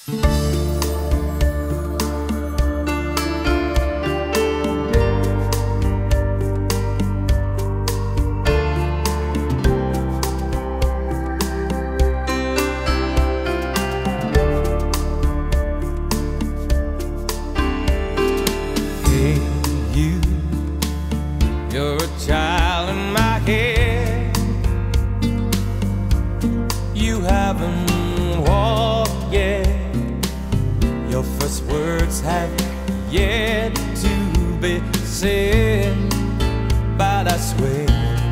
You're a child in my head. You haven't walked yet. Your first words have yet to be said. But I swear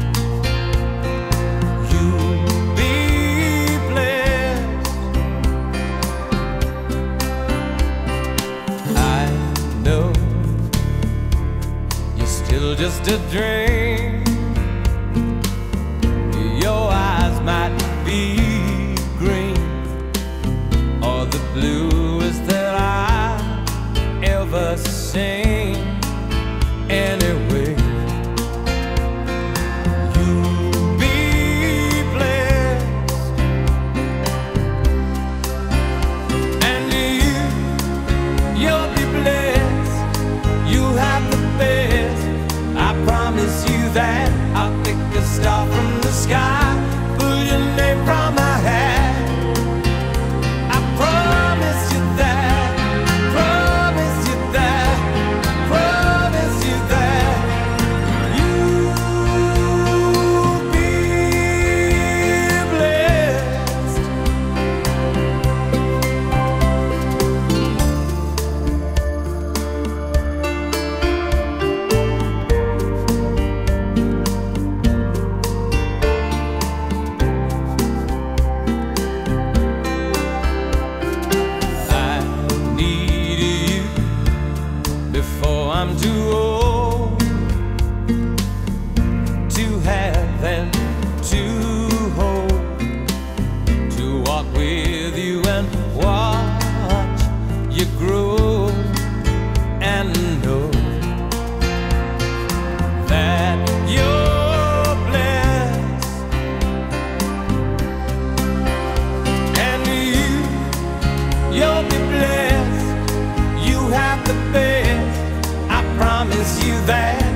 you'll be blessed. I know still just a dream. Your eyes might be green or the bluest that I've ever seen. Anyway, you'll be blessed, and you'll be blessed. You have the best. I promise you that I'll pick a star from the sky, pull your name from my hat. I promise you that, promise you that, promise you that you'll be blessed. Before I'm too old to have and to hold, to walk with you and watch you grow, and know that you're blessed, and you'll be blessed. You have the best. I promise you that